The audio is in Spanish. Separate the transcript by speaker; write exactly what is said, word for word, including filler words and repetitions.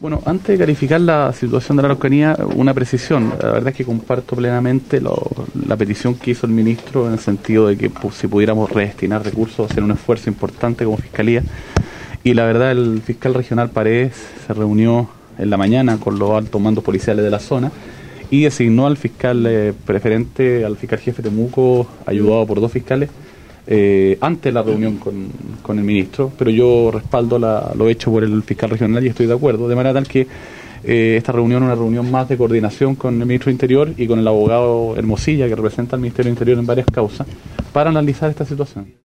Speaker 1: Bueno, antes de calificar la situación de la Araucanía, una precisión. La verdad es que comparto plenamente lo, la petición que hizo el ministro en el sentido de que pues, si pudiéramos redestinar recursos, hacer un esfuerzo importante como Fiscalía. Y la verdad, el fiscal regional Paredes se reunió en la mañana con los altos mandos policiales de la zona y designó al fiscal eh, preferente, al fiscal jefe Temuco, ayudado por dos fiscales, Eh, antes de la reunión con, con el ministro, pero yo respaldo la, lo hecho por el fiscal regional y estoy de acuerdo, de manera tal que eh, esta reunión es una reunión más de coordinación con el ministro de Interior y con el abogado Hermosilla, que representa al Ministerio de Interior en varias causas, para analizar esta situación.